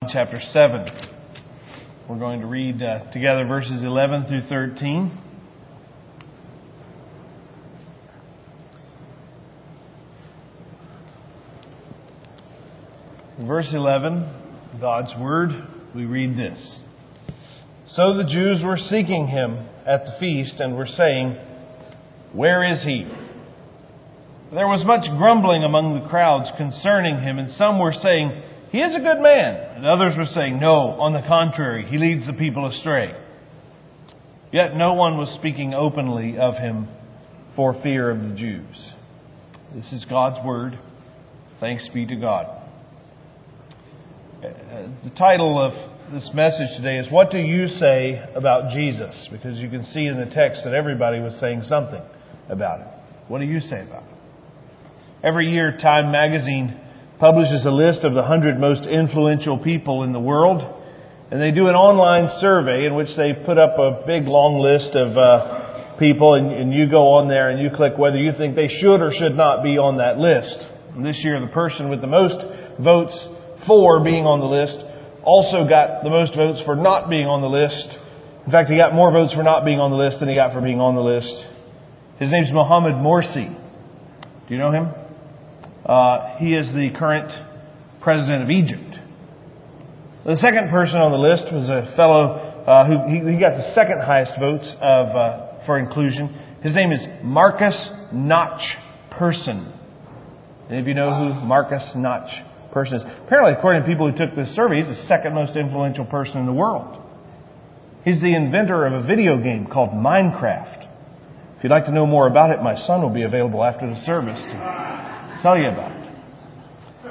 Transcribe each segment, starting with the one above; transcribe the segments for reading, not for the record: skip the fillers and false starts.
Chapter 7. We're going to read together verses 11 through 13. Verse 11, God's Word, we read this. So the Jews were seeking him at the feast and were saying, "Where is he?" There was much grumbling among the crowds concerning him, and some were saying, "He is a good man." And others were saying, "No, on the contrary, he leads the people astray." Yet no one was speaking openly of him for fear of the Jews. This is God's Word. Thanks be to God. The title of this message today is, "What do you say about Jesus?" Because you can see in the text that everybody was saying something about it. What do you say about it? Every year, Time magazine publishes a list of the 100 most influential people in the world. And they do an online survey in which they put up a big long list of people. And you go on there and you click whether you think they should or should not be on that list. And this year, the person with the most votes for being on the list also got the most votes for not being on the list. In fact, he got more votes for not being on the list than he got for being on the list. His name's Mohamed Morsi. Do you know him? He is the current president of Egypt. The second person on the list was a fellow who he got the second highest votes for inclusion. His name is Marcus Notch Persson. Any of you know who Marcus Notch Persson is? Apparently, according to people who took this survey, he's the second most influential person in the world. He's the inventor of a video game called Minecraft. If you'd like to know more about it, my son will be available after the service to tell you about it.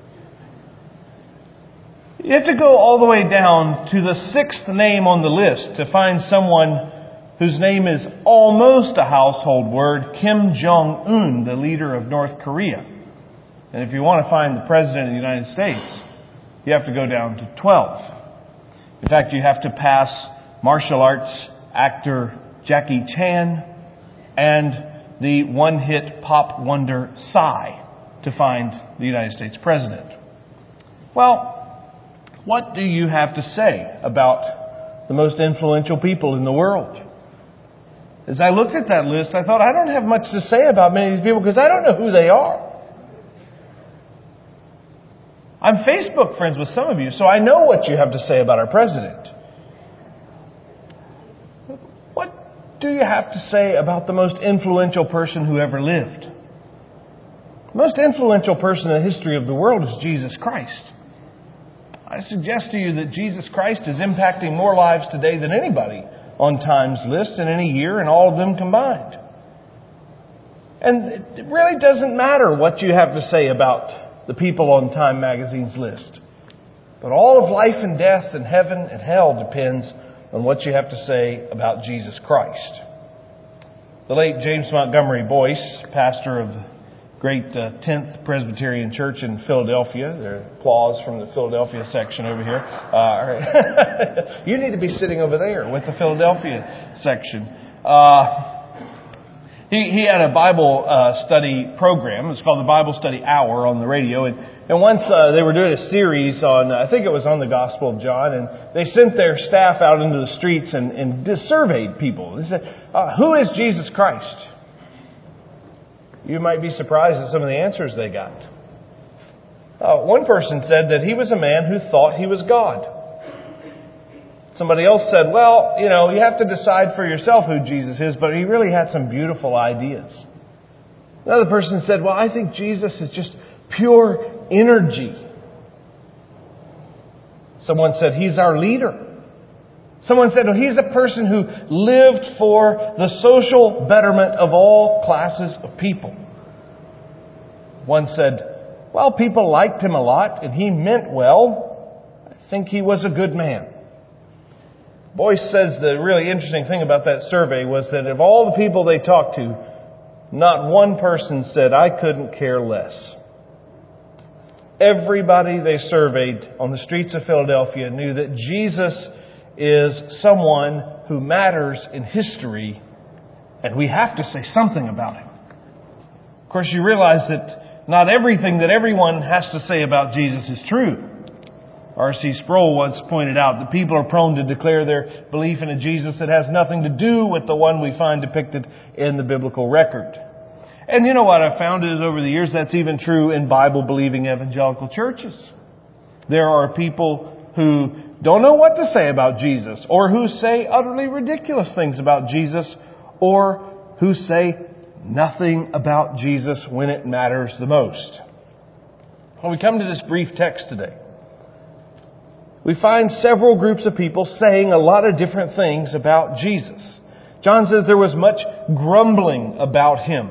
You have to go all the way down to the sixth name on the list to find someone whose name is almost a household word, Kim Jong-un, the leader of North Korea. And if you want to find the President of the United States, you have to go down to 12. In fact, you have to pass martial arts actor Jackie Chan and the one-hit pop wonder Psy to find the United States President. Well, what do you have to say about the most influential people in the world? As I looked at that list, I thought, I don't have much to say about many of these people because I don't know who they are. I'm Facebook friends with some of you, so I know what you have to say about our president. What do you have to say about the most influential person who ever lived? The most influential person in the history of the world is Jesus Christ. I suggest to you that Jesus Christ is impacting more lives today than anybody on Time's list in any year, and all of them combined. And it really doesn't matter what you have to say about the people on Time magazine's list. But all of life and death and heaven and hell depends on what you have to say about Jesus Christ. The late James Montgomery Boyce, pastor of the great 10th Presbyterian Church in Philadelphia. There's applause from the Philadelphia section over here. You need to be sitting over there with the Philadelphia section. He had a Bible study program. It's called the Bible Study Hour on the radio. And once they were doing a series on, I think it was on the Gospel of John, and they sent their staff out into the streets and surveyed people. They said, who is Jesus Christ? You might be surprised at some of the answers they got. One person said that he was a man who thought he was God. Somebody else said, well, you have to decide for yourself who Jesus is, but he really had some beautiful ideas. Another person said, well, I think Jesus is just pure energy. Someone said, he's our leader. Someone said, well, he's a person who lived for the social betterment of all classes of people. One said, well, people liked him a lot and he meant well. I think he was a good man. Boyce says the really interesting thing about that survey was that of all the people they talked to, not one person said, I couldn't care less. Everybody they surveyed on the streets of Philadelphia knew that Jesus is someone who matters in history, and we have to say something about him. Of course, you realize that not everything that everyone has to say about Jesus is true. R.C. Sproul once pointed out that people are prone to declare their belief in a Jesus that has nothing to do with the one we find depicted in the biblical record. And you know what I've found is over the years that's even true in Bible-believing evangelical churches. There are people who don't know what to say about Jesus, or who say utterly ridiculous things about Jesus, or who say nothing about Jesus when it matters the most. When we come to this brief text today, we find several groups of people saying a lot of different things about Jesus. John says there was much grumbling about Him.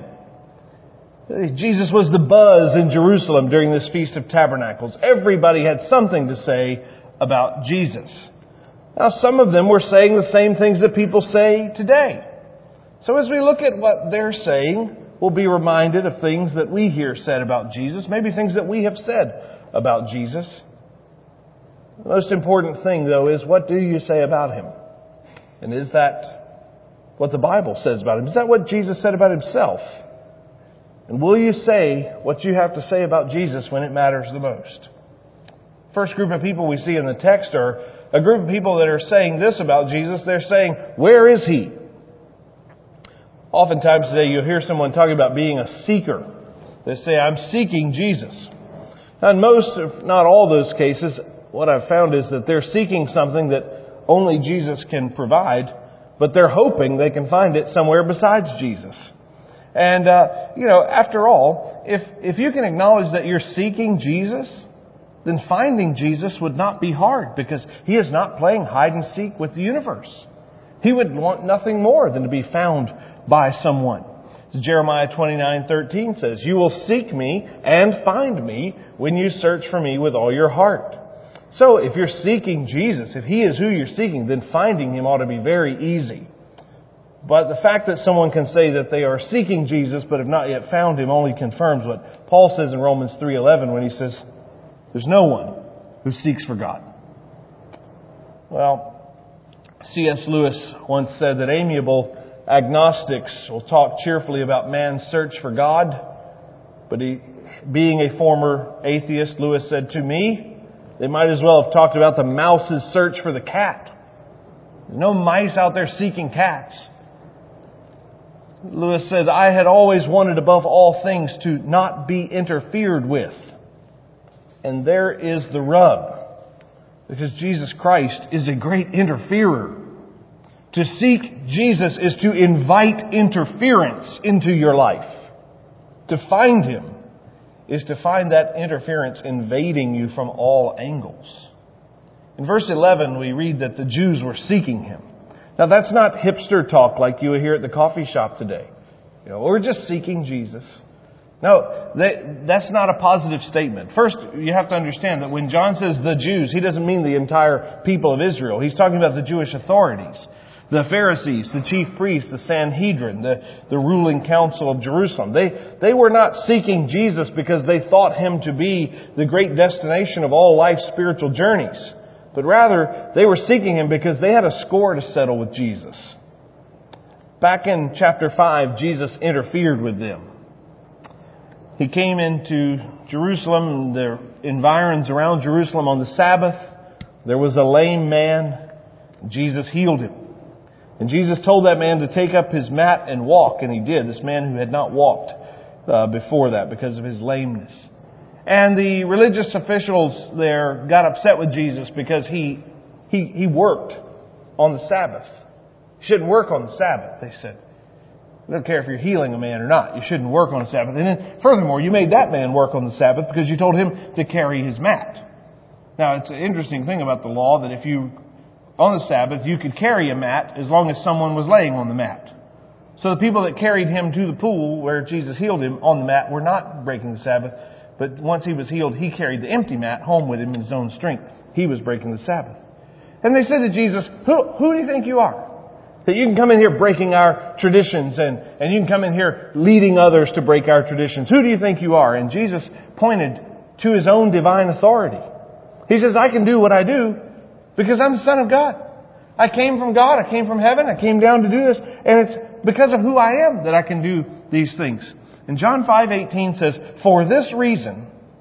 Jesus was the buzz in Jerusalem during this Feast of Tabernacles. Everybody had something to say about Jesus. Now, some of them were saying the same things that people say today. So as we look at what they're saying, we'll be reminded of things that we hear said about Jesus, maybe things that we have said about Jesus. The most important thing, though, is what do you say about Him? And is that what the Bible says about Him? Is that what Jesus said about Himself? And will you say what you have to say about Jesus when it matters the most? First group of people we see in the text are a group of people that are saying this about Jesus. They're saying, where is He? Oftentimes today you'll hear someone talking about being a seeker. They say, I'm seeking Jesus. Now, in most, if not all those cases, what I've found is that they're seeking something that only Jesus can provide, but they're hoping they can find it somewhere besides Jesus. And, after all, if you can acknowledge that you're seeking Jesus, then finding Jesus would not be hard, because He is not playing hide and seek with the universe. He would want nothing more than to be found by someone. As Jeremiah 29:13 says, you will seek me and find me when you search for me with all your heart. So if you're seeking Jesus, if He is who you're seeking, then finding Him ought to be very easy. But the fact that someone can say that they are seeking Jesus but have not yet found Him only confirms what Paul says in Romans 3:11 when he says, there's no one who seeks for God. Well, C.S. Lewis once said that amiable agnostics will talk cheerfully about man's search for God, but being a former atheist, Lewis said, to me, they might as well have talked about the mouse's search for the cat. There's no mice out there seeking cats. Lewis said, I had always wanted above all things to not be interfered with. And there is the rub. Because Jesus Christ is a great interferer. To seek Jesus is to invite interference into your life. To find Him is to find that interference invading you from all angles. In verse 11, we read that the Jews were seeking Him. Now, that's not hipster talk like you hear at the coffee shop today. We're just seeking Jesus. No, that's not a positive statement. First, you have to understand that when John says the Jews, he doesn't mean the entire people of Israel. He's talking about the Jewish authorities. The Pharisees, the chief priests, the Sanhedrin, the ruling council of Jerusalem. They were not seeking Jesus because they thought Him to be the great destination of all life's spiritual journeys. But rather, they were seeking Him because they had a score to settle with Jesus. Back in chapter 5, Jesus interfered with them. He came into Jerusalem and the environs around Jerusalem on the Sabbath. There was a lame man. Jesus healed him. And Jesus told that man to take up his mat and walk, and he did. This man who had not walked before that because of his lameness. And the religious officials there got upset with Jesus because he worked on the Sabbath. You shouldn't work on the Sabbath, they said. I don't care if you're healing a man or not. You shouldn't work on the Sabbath. And then, furthermore, you made that man work on the Sabbath because you told him to carry his mat. Now, it's an interesting thing about the law that if you, on the Sabbath, you could carry a mat as long as someone was laying on the mat. So the people that carried him to the pool where Jesus healed him on the mat were not breaking the Sabbath. But once he was healed, he carried the empty mat home with him in his own strength. He was breaking the Sabbath. And they said to Jesus, who do you think you are? That you can come in here breaking our traditions and you can come in here leading others to break our traditions. Who do you think you are? And Jesus pointed to His own divine authority. He says, I can do what I do because I'm the Son of God. I came from God. I came from heaven. I came down to do this. And it's because of who I am that I can do these things. And John 5:18 says, for this reason,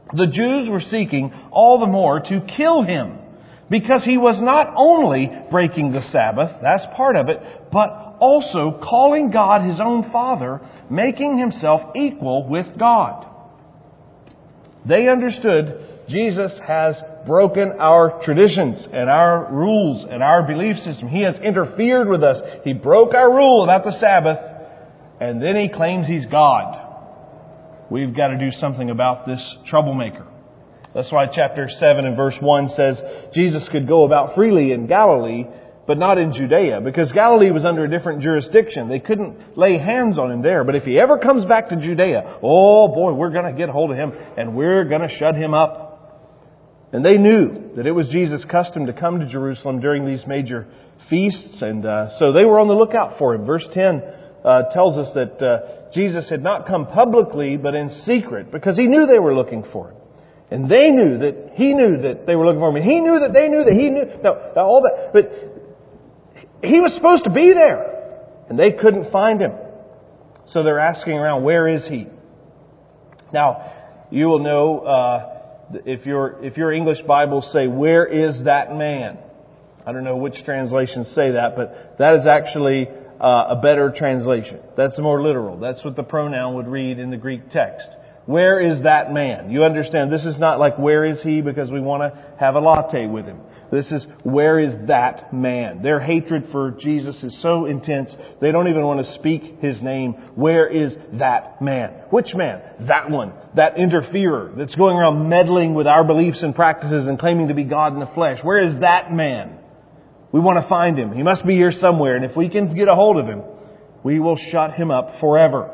The Jews were seeking all the more to kill Him, because He was not only breaking the Sabbath, that's part of it, but also calling God His own Father, making Himself equal with God. They understood Jesus has broken our traditions and our rules and our belief system. He has interfered with us. He broke our rule about the Sabbath, and then He claims He's God. We've got to do something about this troublemaker. That's why chapter 7 and verse 1 says Jesus could go about freely in Galilee, but not in Judea, because Galilee was under a different jurisdiction. They couldn't lay hands on Him there. But if He ever comes back to Judea, oh boy, we're going to get hold of Him and we're going to shut Him up. And they knew that it was Jesus' custom to come to Jerusalem during these major feasts, and so they were on the lookout for Him. Verse 10 tells us that Jesus had not come publicly, but in secret, because He knew they were looking for Him. And they knew that He knew that they were looking for Him. And He knew that they knew that He knew. Now all that, but He was supposed to be there, and they couldn't find Him. So they're asking around, where is He? Now, you will know if your English Bibles say, where is that man? I don't know which translations say that, but that is actually a better translation. That's more literal. That's what the pronoun would read in the Greek text. Where is that man? You understand, this is not like, where is he, because we want to have a latte with him. This is, where is that man? Their hatred for Jesus is so intense, they don't even want to speak His name. Where is that man? Which man? That one. That interferer that's going around meddling with our beliefs and practices and claiming to be God in the flesh. Where is that man? We want to find Him. He must be here somewhere. And if we can get a hold of Him, we will shut Him up forever.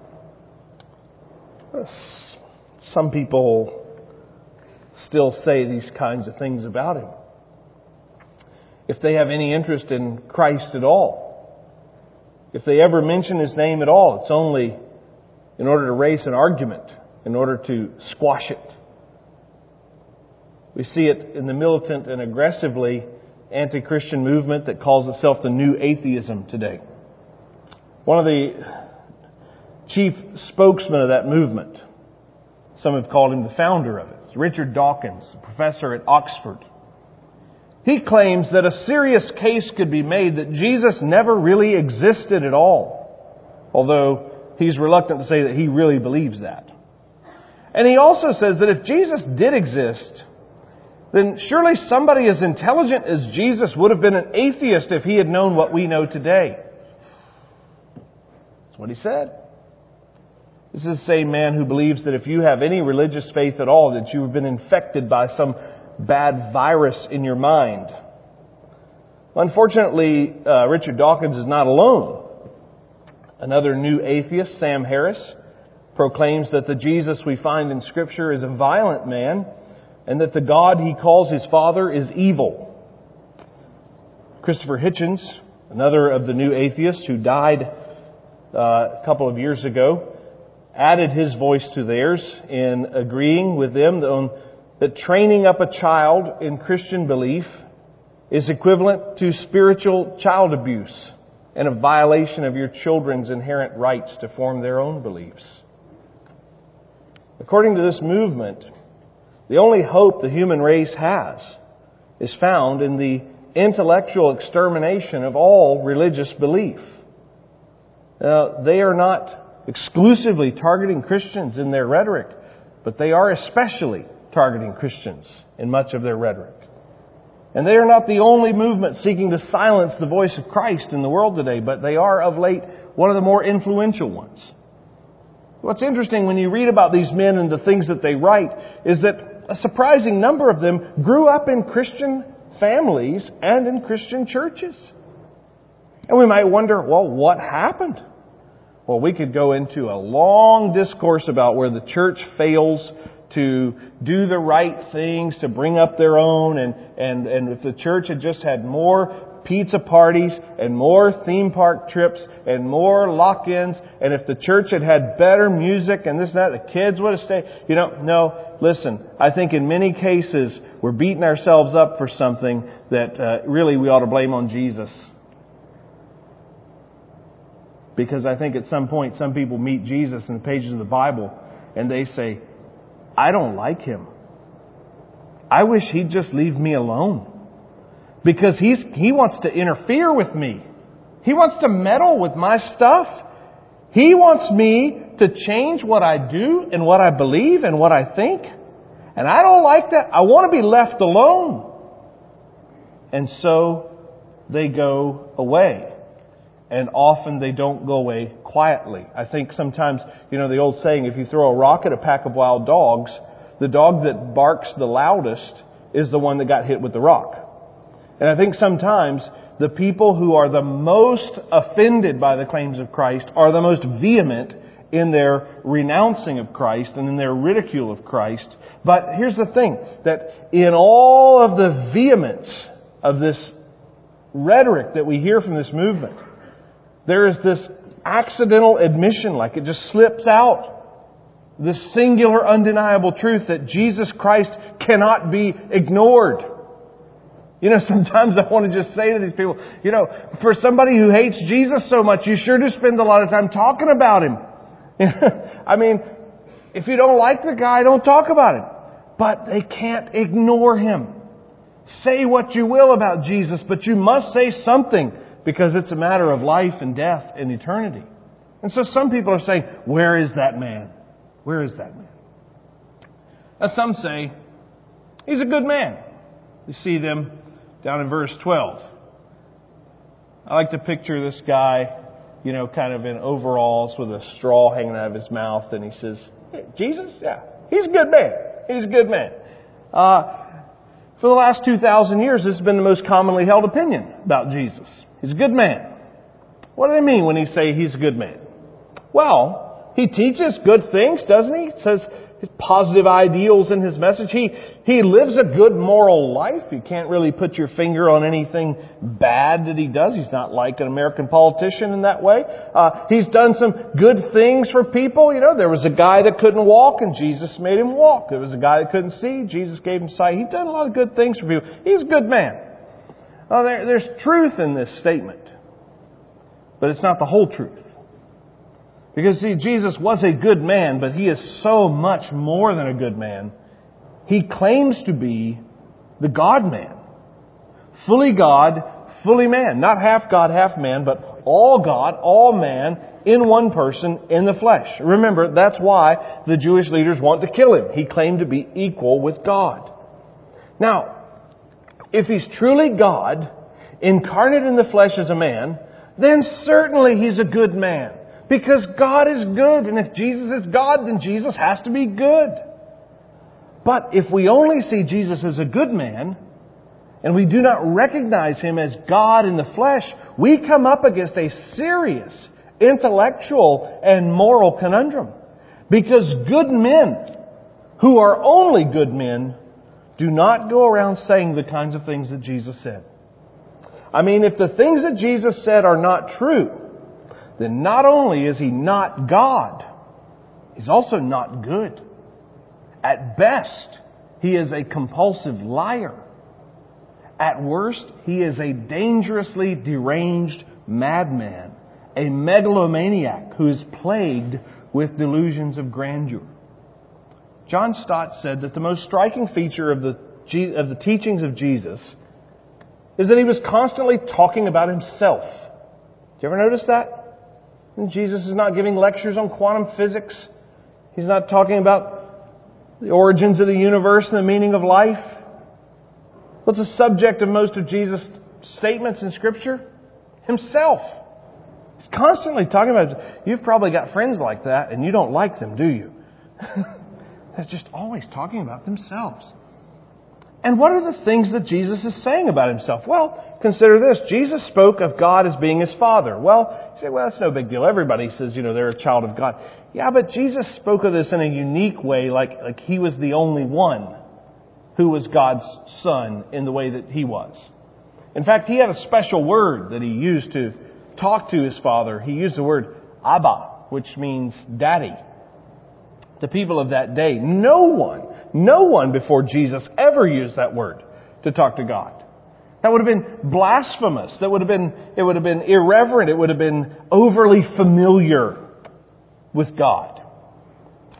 Some people still say these kinds of things about Him. If they have any interest in Christ at all, if they ever mention His name at all, it's only in order to raise an argument, in order to squash it. We see it in the militant and aggressively anti-Christian movement that calls itself the New Atheism today. One of the chief spokesmen of that movement, some have called him the founder of it, is Richard Dawkins, a professor at Oxford. He claims that a serious case could be made that Jesus never really existed at all, although he's reluctant to say that he really believes that. And he also says that if Jesus did exist, then surely somebody as intelligent as Jesus would have been an atheist if he had known what we know today. That's what he said. This is the same man who believes that if you have any religious faith at all, that you've been infected by some bad virus in your mind. Unfortunately, Richard Dawkins is not alone. Another new atheist, Sam Harris, proclaims that the Jesus we find in Scripture is a violent man and that the God he calls his Father is evil. Christopher Hitchens, another of the new atheists who died a couple of years ago, added his voice to theirs in agreeing with them that training up a child in Christian belief is equivalent to spiritual child abuse and a violation of your children's inherent rights to form their own beliefs. According to this movement, the only hope the human race has is found in the intellectual extermination of all religious belief. Now, they are not exclusively targeting Christians in their rhetoric, but they are especially targeting Christians in much of their rhetoric. And they are not the only movement seeking to silence the voice of Christ in the world today, but they are of late one of the more influential ones. What's interesting when you read about these men and the things that they write is that a surprising number of them grew up in Christian families and in Christian churches. And we might wonder, well, what happened? Well, we could go into a long discourse about where the church fails to do the right things, to bring up their own, and if the church had just had more pizza parties and more theme park trips and more lock-ins, and if the church had had better music and this and that, the kids would have stayed. No, listen, I think in many cases we're beating ourselves up for something that really we ought to blame on Jesus. Because I think at some point some people meet Jesus in the pages of the Bible and they say, I don't like him. I wish he'd just leave me alone. Because he wants to interfere with me. He wants to meddle with my stuff. He wants me to change what I do and what I believe and what I think. And I don't like that. I want to be left alone. And so they go away. And often they don't go away quietly. I think sometimes, the old saying, if you throw a rock at a pack of wild dogs, the dog that barks the loudest is the one that got hit with the rock. And I think sometimes the people who are the most offended by the claims of Christ are the most vehement in their renouncing of Christ and in their ridicule of Christ. But here's the thing, that in all of the vehemence of this rhetoric that we hear from this movement, there is this accidental admission, like it just slips out, this singular undeniable truth that Jesus Christ cannot be ignored. Sometimes I want to just say to these people, for somebody who hates Jesus so much, you sure do spend a lot of time talking about Him. I mean, if you don't like the guy, don't talk about Him. But they can't ignore Him. Say what you will about Jesus, but you must say something, because it's a matter of life and death and eternity. And so some people are saying, where is that man? Where is that man? Now some say, he's a good man. You see them down in verse 12. I like to picture this guy, kind of in overalls with a straw hanging out of his mouth. And he says, hey, Jesus? Yeah, he's a good man. He's a good man. For the last 2,000 years, this has been the most commonly held opinion about Jesus. He's a good man. What do they mean when he say he's a good man? Well, he teaches good things, doesn't he? It says his positive ideals in his message. He lives a good moral life. You can't really put your finger on anything bad that he does. He's not like an American politician in that way. He's done some good things for people. There was a guy that couldn't walk and Jesus made him walk. There was a guy that couldn't see. Jesus gave him sight. He's done a lot of good things for people. He's a good man. Well, there's truth in this statement, but it's not the whole truth. Because, see, Jesus was a good man, but He is so much more than a good man. He claims to be the God-man. Fully God, fully man. Not half God, half man, but all God, all man, in one person, in the flesh. Remember, that's why the Jewish leaders want to kill Him. He claimed to be equal with God. Now, if He's truly God, incarnate in the flesh as a man, then certainly He's a good man. Because God is good, and if Jesus is God, then Jesus has to be good. But if we only see Jesus as a good man, and we do not recognize Him as God in the flesh, we come up against a serious intellectual and moral conundrum. Because good men, who are only good men, do not go around saying the kinds of things that Jesus said. I mean, if the things that Jesus said are not true, then not only is He not God, He's also not good. At best, He is a compulsive liar. At worst, He is a dangerously deranged madman, a megalomaniac who is plagued with delusions of grandeur. John Stott said that the most striking feature of the teachings of Jesus is that He was constantly talking about Himself. Did you ever notice that? Jesus is not giving lectures on quantum physics. He's not talking about the origins of the universe and the meaning of life. What's the subject of most of Jesus' statements in Scripture? Himself. He's constantly talking about it. You've probably got friends like that and you don't like them, do you? They're just always talking about themselves. And what are the things that Jesus is saying about Himself? Well, consider this. Jesus spoke of God as being His Father. Well, you say, well, that's no big deal. Everybody says, they're a child of God. Yeah, but Jesus spoke of this in a unique way, like He was the only one who was God's Son in the way that He was. In fact, He had a special word that He used to talk to His Father. He used the word Abba, which means daddy. The people of that day, no one before Jesus ever used that word to talk to God. That would have been blasphemous. It would have been irreverent. It would have been overly familiar with God.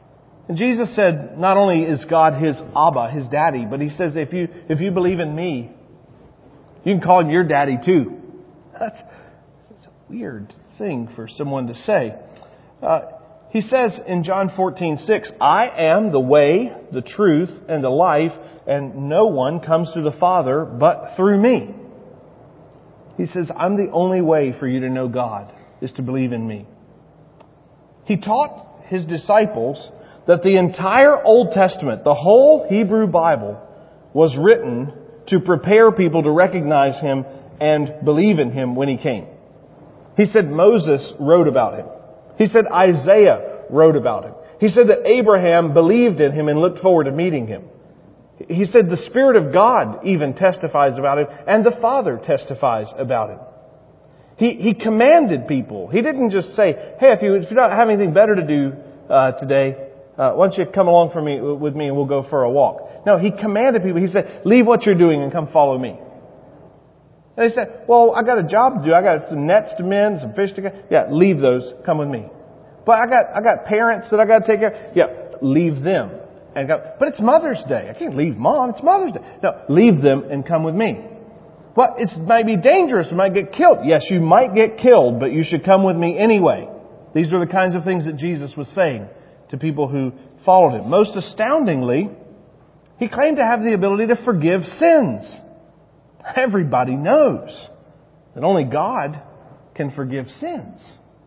And Jesus said, not only is God His Abba, His daddy, but He says, if you believe in me, you can call Him your daddy too. That's a weird thing for someone to say. He says in John 14:6, I am the way, the truth, and the life, and no one comes to the Father but through me. He says, I'm the only way for you to know God, is to believe in me. He taught His disciples that the entire Old Testament, the whole Hebrew Bible, was written to prepare people to recognize Him and believe in Him when He came. He said Moses wrote about Him. He said Isaiah wrote about Him. He said that Abraham believed in Him and looked forward to meeting Him. He said the Spirit of God even testifies about Him, and the Father testifies about Him. He commanded people. He didn't just say, hey, if you don't have anything better to do today, why don't you come along with me and we'll go for a walk. No, He commanded people. He said, leave what you're doing and come follow me. And they said, well, I got a job to do. I got some nets to mend, some fish to catch. Yeah, leave those. Come with me. But I got parents that I got to take care of. Yeah, leave them. And go, but it's Mother's Day. I can't leave Mom. It's Mother's Day. No, leave them and come with me. Well, it might be dangerous. You might get killed. Yes, you might get killed, but you should come with me anyway. These are the kinds of things that Jesus was saying to people who followed Him. Most astoundingly, He claimed to have the ability to forgive sins. Everybody knows that only God can forgive sins.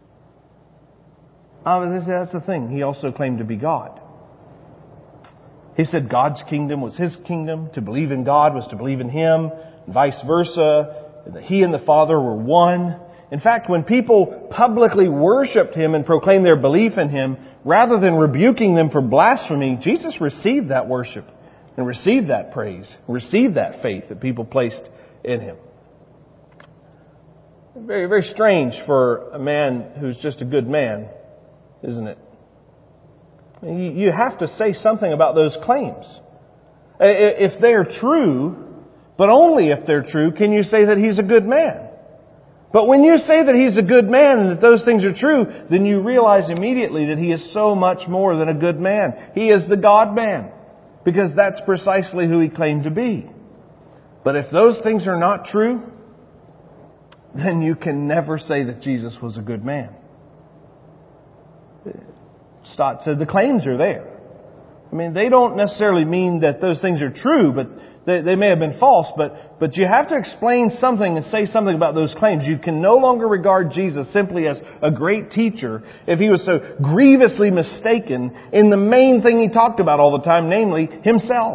That's the thing. He also claimed to be God. He said God's kingdom was His kingdom. To believe in God was to believe in Him, and vice versa. That He and the Father were one. In fact, when people publicly worshipped Him and proclaimed their belief in Him, rather than rebuking them for blasphemy, Jesus received that worship and received that praise, received that faith that people placed in Him. Very, very strange for a man who's just a good man, isn't it? You have to say something about those claims. If they are true, but only if they're true, can you say that he's a good man. But when you say that he's a good man and that those things are true, then you realize immediately that he is so much more than a good man. He is the God-man, because that's precisely who He claimed to be. But if those things are not true, then you can never say that Jesus was a good man. Stott said the claims are there. I mean, they don't necessarily mean that those things are true, but they may have been false, but you have to explain something and say something about those claims. You can no longer regard Jesus simply as a great teacher if He was so grievously mistaken in the main thing He talked about all the time, namely Himself.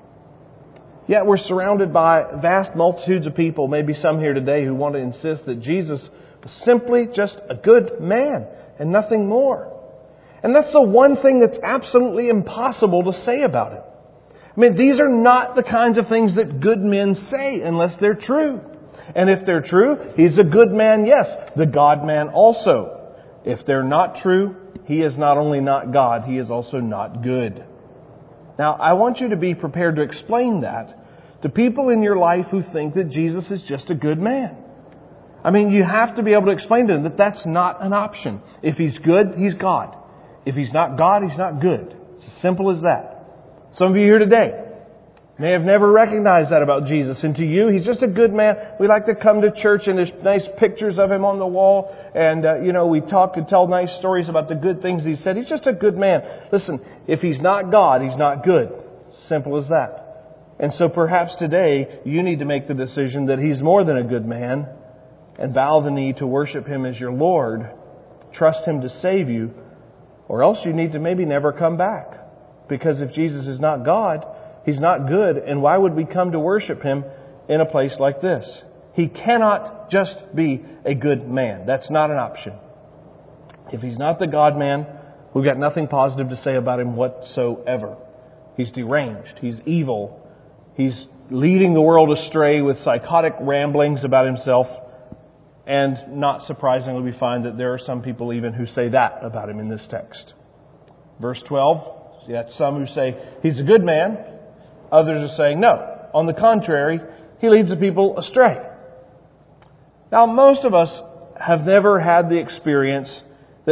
Yet we're surrounded by vast multitudes of people, maybe some here today, who want to insist that Jesus was simply just a good man and nothing more. And that's the one thing that's absolutely impossible to say about Him. I mean, these are not the kinds of things that good men say unless they're true. And if they're true, He's a good man, yes. The God-man also. If they're not true, He is not only not God, He is also not good. Now, I want you to be prepared to explain that to people in your life who think that Jesus is just a good man. I mean, you have to be able to explain to them that that's not an option. If He's good, He's God. If He's not God, He's not good. It's as simple as that. Some of you here today may have never recognized that about Jesus. And to you, He's just a good man. We like to come to church and there's nice pictures of Him on the wall. And, we talk and tell nice stories about the good things He said. He's just a good man. Listen, if He's not God, He's not good. Simple as that. And so perhaps today you need to make the decision that He's more than a good man and bow the knee to worship Him as your Lord. Trust Him to save you. Or else you need to maybe never come back. Because if Jesus is not God, He's not good. And why would we come to worship Him in a place like this? He cannot just be a good man. That's not an option. If He's not the God-man, we've got nothing positive to say about Him whatsoever. He's deranged. He's evil. He's leading the world astray with psychotic ramblings about Himself. And not surprisingly, we find that there are some people even who say that about Him in this text. Verse 12, you have some who say He's a good man. Others are saying, no, on the contrary, He leads the people astray. Now, most of us have never had the experience that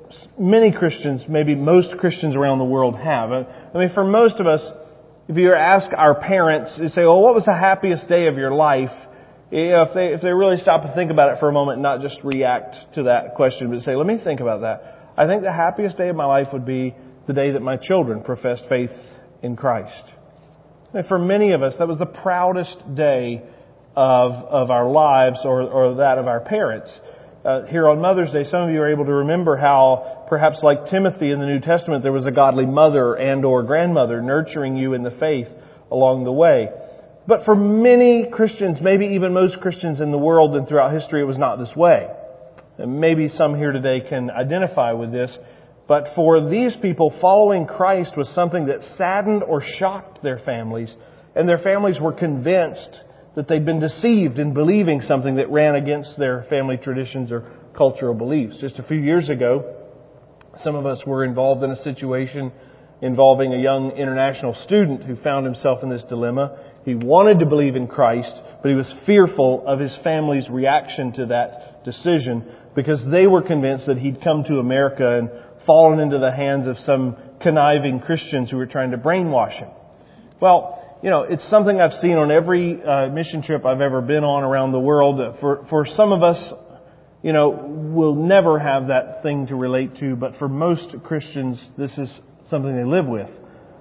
many Christians, maybe most Christians around the world have. I mean, for most of us, if you ask our parents, you say, well, what was the happiest day of your life? If they really stop and think about it for a moment and not just react to that question, but say, let me think about that. I think the happiest day of my life would be the day that my children professed faith in Christ. And for many of us, that was the proudest day of our lives or that of our parents. Here on Mother's Day, some of you are able to remember how, perhaps like Timothy in the New Testament, there was a godly mother and or grandmother nurturing you in the faith along the way. But for many Christians, maybe even most Christians in the world and throughout history, it was not this way. And maybe some here today can identify with this. But for these people, following Christ was something that saddened or shocked their families. And their families were convinced that they'd been deceived in believing something that ran against their family traditions or cultural beliefs. Just a few years ago, some of us were involved in a situation involving a young international student who found himself in this dilemma. He wanted to believe in Christ, but he was fearful of his family's reaction to that decision because they were convinced that he'd come to America and fallen into the hands of some conniving Christians who were trying to brainwash him. Well, it's something I've seen on every mission trip I've ever been on around the world. For some of us, we'll never have that thing to relate to, but for most Christians, this is something they live with.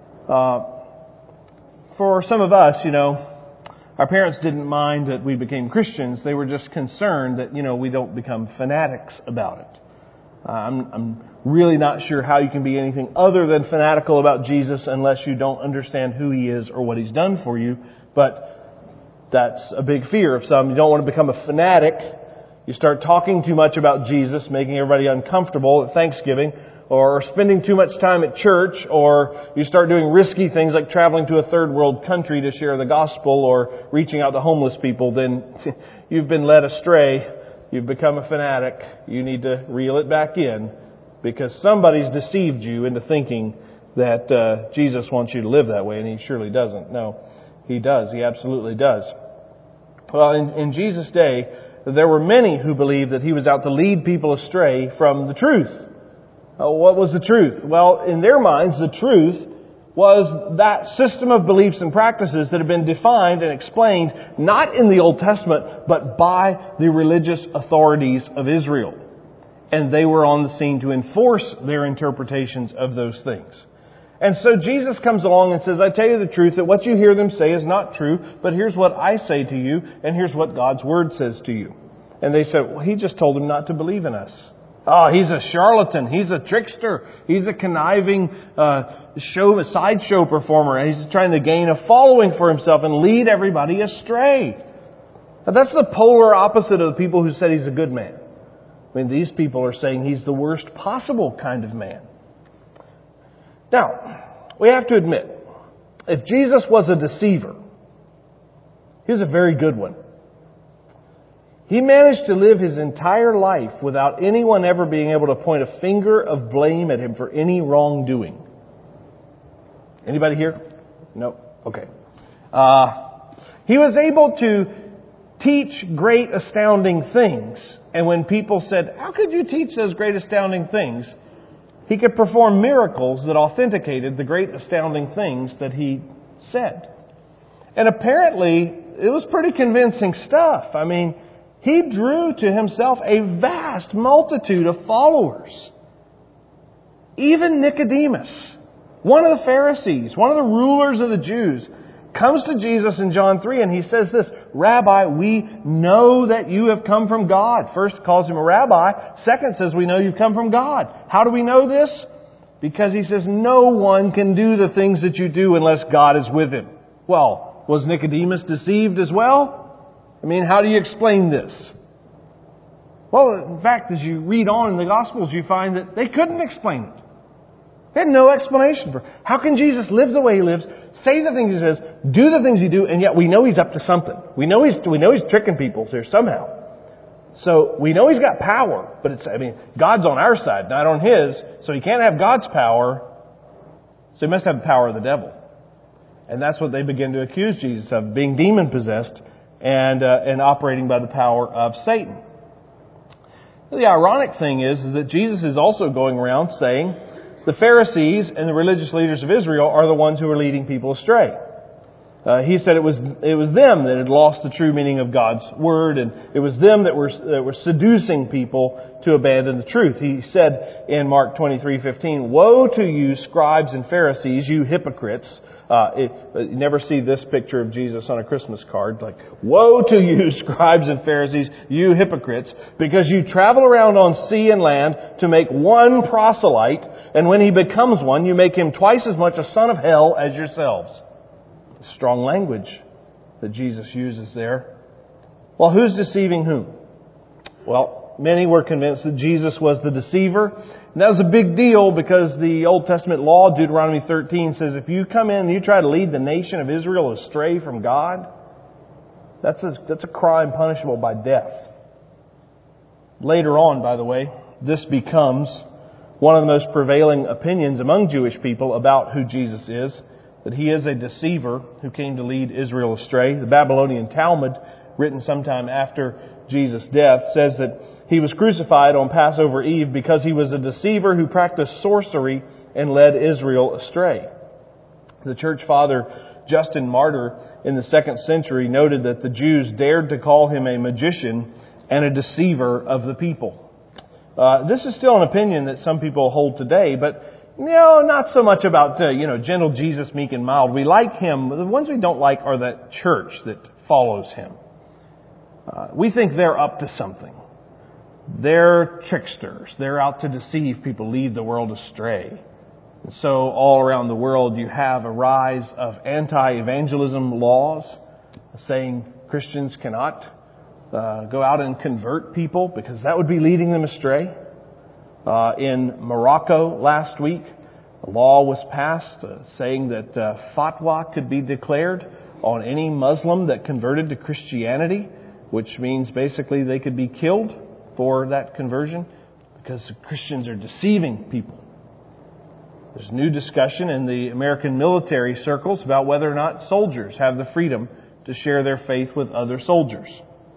For some of us, our parents didn't mind that we became Christians. They were just concerned that, we don't become fanatics about it. I'm really not sure how you can be anything other than fanatical about Jesus unless you don't understand who He is or what He's done for you. But that's a big fear of some. You don't want to become a fanatic. You start talking too much about Jesus, making everybody uncomfortable at Thanksgiving, or spending too much time at church, or you start doing risky things like traveling to a third world country to share the gospel or reaching out to homeless people, then you've been led astray. You've become a fanatic. You need to reel it back in because somebody's deceived you into thinking that Jesus wants you to live that way, and He surely doesn't. No, He does. He absolutely does. Well, in Jesus' day, there were many who believed that He was out to lead people astray from the truth. What was the truth? Well, in their minds, the truth was that system of beliefs and practices that had been defined and explained not in the Old Testament, but by the religious authorities of Israel. And they were on the scene to enforce their interpretations of those things. And so Jesus comes along and says, I tell you the truth, that what you hear them say is not true, but here's what I say to you, and here's what God's Word says to you. And they said, well, He just told them not to believe in us. Oh, he's a charlatan. He's a trickster. He's a conniving sideshow performer. He's trying to gain a following for himself and lead everybody astray. Now, that's the polar opposite of the people who said He's a good man. I mean, these people are saying He's the worst possible kind of man. Now, we have to admit, if Jesus was a deceiver, He was a very good one. He managed to live His entire life without anyone ever being able to point a finger of blame at Him for any wrongdoing. Anybody here? No? Okay. He was able to teach great, astounding things. And when people said, how could you teach those great, astounding things? He could perform miracles that authenticated the great, astounding things that He said. And apparently, it was pretty convincing stuff. I mean, He drew to Himself a vast multitude of followers. Even Nicodemus, one of the Pharisees, one of the rulers of the Jews, comes to Jesus in John 3 and he says this, Rabbi, we know that you have come from God. First calls Him a rabbi. Second says we know you've come from God. How do we know this? Because He says no one can do the things that you do unless God is with him. Well, was Nicodemus deceived as well? I mean, how do you explain this? Well, in fact, as you read on in the Gospels, you find that they couldn't explain it. They had no explanation for how can Jesus live the way He lives, say the things He says, do the things He do, and yet we know He's up to something. We know He's tricking people here somehow. So we know He's got power, but God's on our side, not on His, so He can't have God's power, so He must have the power of the devil. And that's what they begin to accuse Jesus of, being demon-possessed and operating by the power of Satan. The ironic thing is that Jesus is also going around saying the Pharisees and the religious leaders of Israel are the ones who are leading people astray. He said it was them that had lost the true meaning of God's Word, and it was them that were seducing people to abandon the truth. He said in Mark 23:15, "Woe to you, scribes and Pharisees, you hypocrites." You never see this picture of Jesus on a Christmas card. Like, "Woe to you, scribes and Pharisees, you hypocrites, because you travel around on sea and land to make one proselyte, and when he becomes one, you make him twice as much a son of hell as yourselves." Strong language that Jesus uses there. Well, who's deceiving whom? Well, many were convinced that Jesus was the deceiver. And that was a big deal because the Old Testament law, Deuteronomy 13, says if you come in and you try to lead the nation of Israel astray from God, that's a crime punishable by death. Later on, by the way, this becomes one of the most prevailing opinions among Jewish people about who Jesus is, that he is a deceiver who came to lead Israel astray. The Babylonian Talmud, written sometime after Jesus' death, says that he was crucified on Passover Eve because he was a deceiver who practiced sorcery and led Israel astray. The church father Justin Martyr in the 2nd century noted that the Jews dared to call him a magician and a deceiver of the people. This is still an opinion that some people hold today, but not so much about, gentle Jesus, meek and mild. We like him. The ones we don't like are that church that follows him. We think they're up to something. They're tricksters. They're out to deceive people, lead the world astray. And so all around the world you have a rise of anti-evangelism laws saying Christians cannot go out and convert people because that would be leading them astray. In Morocco last week, a law was passed saying that fatwa could be declared on any Muslim that converted to Christianity, which means basically they could be killed for that conversion because Christians are deceiving people. There's new discussion in the American military circles about whether or not soldiers have the freedom to share their faith with other soldiers.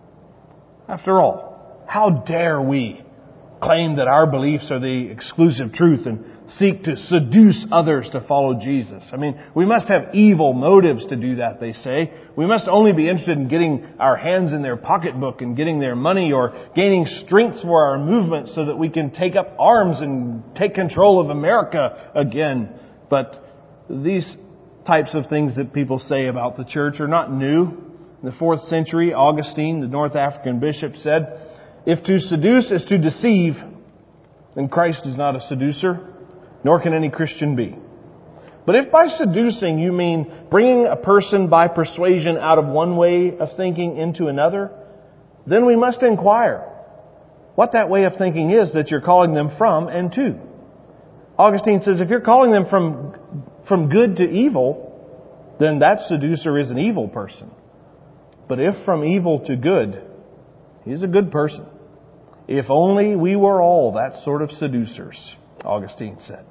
After all, how dare we claim that our beliefs are the exclusive truth and seek to seduce others to follow Jesus? I mean, we must have evil motives to do that, they say. We must only be interested in getting our hands in their pocketbook and getting their money or gaining strength for our movement so that we can take up arms and take control of America again. But these types of things that people say about the church are not new. In the 4th century, Augustine, the North African bishop, said, "If to seduce is to deceive, then Christ is not a seducer, nor can any Christian be. But if by seducing you mean bringing a person by persuasion out of one way of thinking into another, then we must inquire what that way of thinking is that you're calling them from and to." Augustine says if you're calling them from good to evil, then that seducer is an evil person. But if from evil to good, he's a good person. If only we were all that sort of seducers, Augustine said.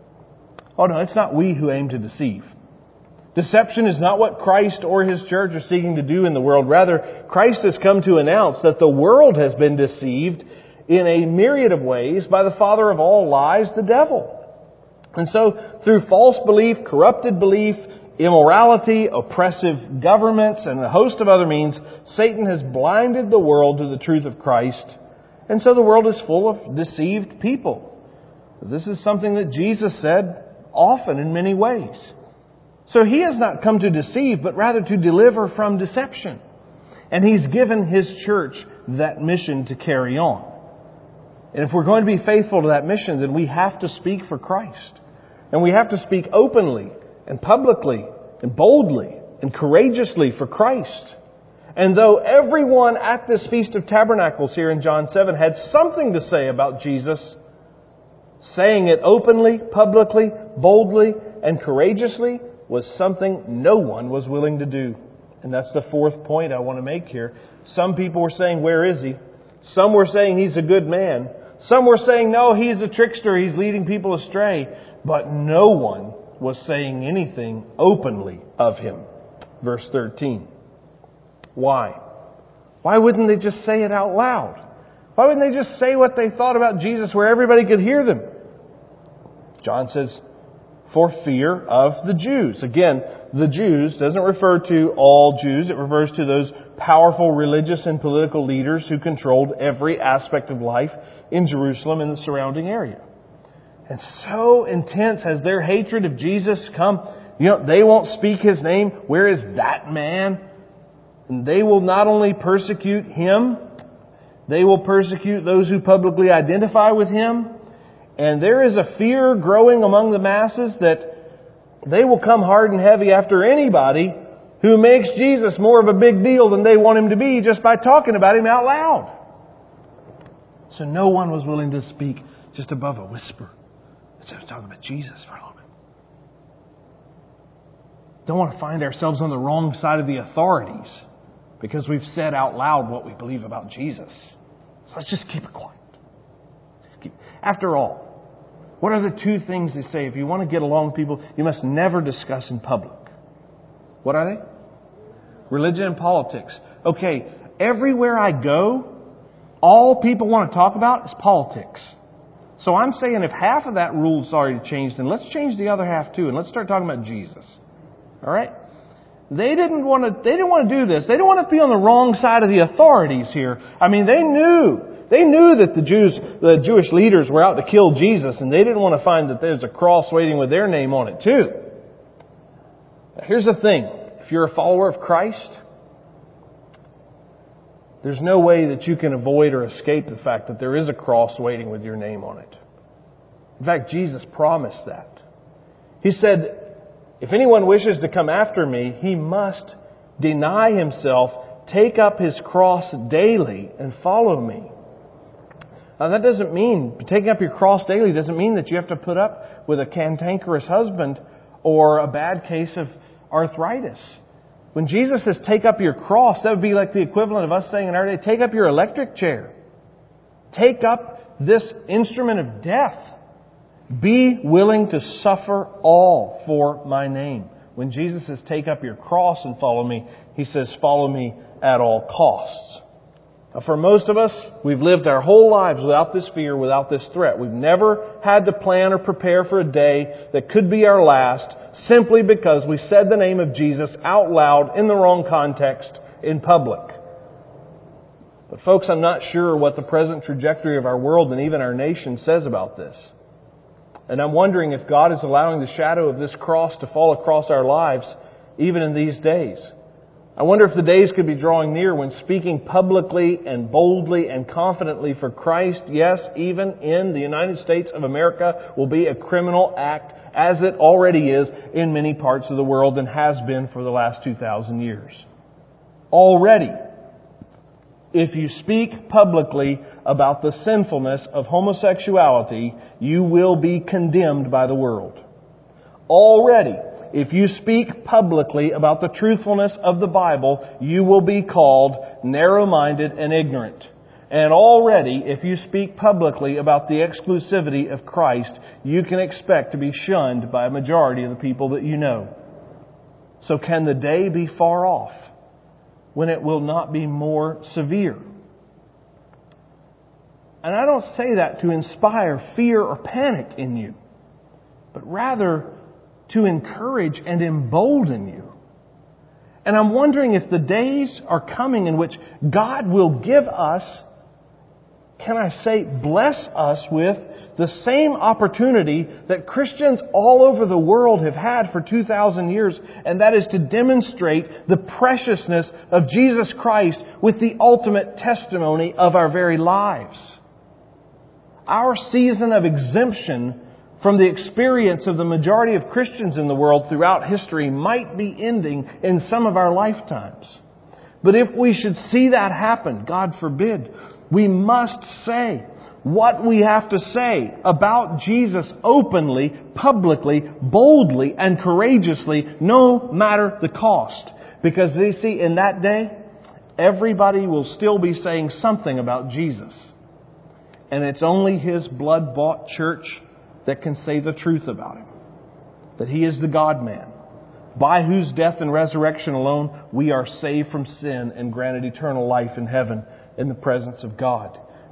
Oh no, it's not we who aim to deceive. Deception is not what Christ or His church are seeking to do in the world. Rather, Christ has come to announce that the world has been deceived in a myriad of ways by the father of all lies, the devil. And so, through false belief, corrupted belief, immorality, oppressive governments, and a host of other means, Satan has blinded the world to the truth of Christ. And so the world is full of deceived people. This is something that Jesus said often in many ways. So He has not come to deceive, but rather to deliver from deception. And He's given His church that mission to carry on. And if we're going to be faithful to that mission, then we have to speak for Christ. And we have to speak openly and publicly and boldly and courageously for Christ. And though everyone at this Feast of Tabernacles here in John 7 had something to say about Jesus, saying it openly, publicly, boldly, and courageously was something no one was willing to do. And that's the fourth point I want to make here. Some people were saying, "Where is He?" Some were saying, "He's a good man." Some were saying, "No, he's a trickster. He's leading people astray." But no one was saying anything openly of Him. Verse 13. Why? Why wouldn't they just say it out loud? Why wouldn't they just say what they thought about Jesus where everybody could hear them? John says, for fear of the Jews. Again, the Jews doesn't refer to all Jews. It refers to those powerful religious and political leaders who controlled every aspect of life in Jerusalem and the surrounding area. And so intense has their hatred of Jesus come. They won't speak His name. Where is that man? And they will not only persecute Him, they will persecute those who publicly identify with Him. And there is a fear growing among the masses that they will come hard and heavy after anybody who makes Jesus more of a big deal than they want Him to be just by talking about Him out loud. So no one was willing to speak just above a whisper instead of talking about Jesus for a little bit. Don't want to find ourselves on the wrong side of the authorities because we've said out loud what we believe about Jesus. So let's just keep it quiet. After all, what are the two things they say? If you want to get along with people, you must never discuss in public. What are they? Religion and politics. Okay, everywhere I go, all people want to talk about is politics. So I'm saying if half of that rule's already changed, then let's change the other half too, and let's start talking about Jesus. All right? They didn't want to do this. They didn't want to be on the wrong side of the authorities here. I mean, they knew that the Jewish leaders were out to kill Jesus, and they didn't want to find that there's a cross waiting with their name on it too. Now, here's the thing. If you're a follower of Christ, there's no way that you can avoid or escape the fact that there is a cross waiting with your name on it. In fact, Jesus promised that. He said, if anyone wishes to come after me, he must deny himself, take up his cross daily, and follow me. Now that doesn't mean, taking up your cross daily doesn't mean that you have to put up with a cantankerous husband or a bad case of arthritis. When Jesus says take up your cross, that would be like the equivalent of us saying in our day, take up your electric chair. Take up this instrument of death. Be willing to suffer all for my name. When Jesus says take up your cross and follow me, He says follow me at all costs. Now, for most of us, we've lived our whole lives without this fear, without this threat. We've never had to plan or prepare for a day that could be our last simply because we said the name of Jesus out loud in the wrong context in public. But folks, I'm not sure what the present trajectory of our world and even our nation says about this. And I'm wondering if God is allowing the shadow of this cross to fall across our lives even in these days. I wonder if the days could be drawing near when speaking publicly and boldly and confidently for Christ, yes, even in the United States of America, will be a criminal act, as it already is in many parts of the world and has been for the last 2,000 years. Already, if you speak publicly about the sinfulness of homosexuality, you will be condemned by the world. Already, if you speak publicly about the truthfulness of the Bible, you will be called narrow-minded and ignorant. And already, if you speak publicly about the exclusivity of Christ, you can expect to be shunned by a majority of the people that you know. So can the day be far off when it will not be more severe? And I don't say that to inspire fear or panic in you, but rather to encourage and embolden you. And I'm wondering if the days are coming in which God will give us, can I say, bless us with the same opportunity that Christians all over the world have had for 2,000 years, and that is to demonstrate the preciousness of Jesus Christ with the ultimate testimony of our very lives. Our season of exemption from the experience of the majority of Christians in the world throughout history might be ending in some of our lifetimes. But if we should see that happen, God forbid, we must say what we have to say about Jesus openly, publicly, boldly, and courageously, no matter the cost. Because you see, in that day, everybody will still be saying something about Jesus. And it's only His blood-bought church that can say the truth about Him. That He is the God-man, by whose death and resurrection alone we are saved from sin and granted eternal life in heaven in the presence of God.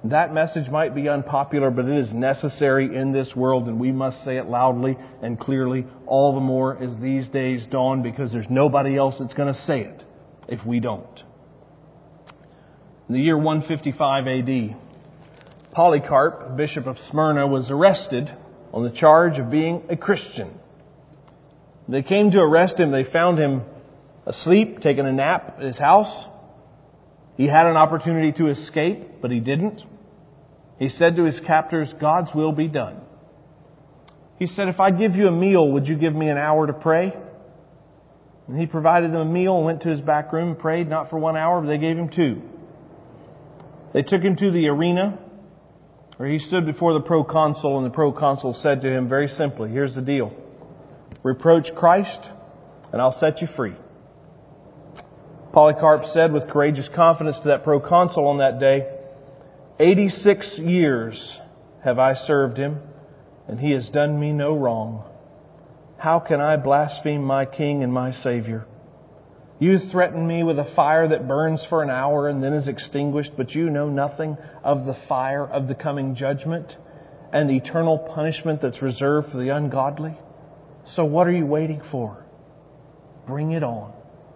That message might be unpopular, but it is necessary in this world, and we must say it loudly and clearly, all the more as these days dawn, because there's nobody else that's going to say it if we don't. In the year 155 AD, Polycarp, Bishop of Smyrna, was arrested on the charge of being a Christian. They came to arrest him. They found him asleep, taking a nap at his house. He had an opportunity to escape, but he didn't. He said to his captors, "God's will be done." He said, "If I give you a meal, would you give me an hour to pray?" And he provided them a meal and went to his back room and prayed, not for 1 hour, but they gave him 2. They took him to the arena where he stood before the proconsul, and the proconsul said to him very simply, "Here's the deal. Reproach Christ, and I'll set you free." Polycarp said with courageous confidence to that proconsul on that day, 86 years have I served him, and he has done me no wrong. How can I blaspheme my King and my Savior? You threaten me with a fire that burns for an hour and then is extinguished, but you know nothing of the fire of the coming judgment and the eternal punishment that's reserved for the ungodly. So what are you waiting for? Bring it on.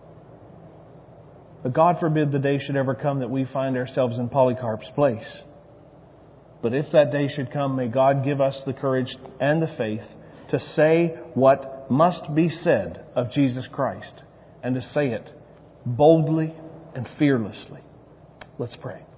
But God forbid the day should ever come that we find ourselves in Polycarp's place. But if that day should come, may God give us the courage and the faith to say what must be said of Jesus Christ, and to say it boldly and fearlessly. Let's pray.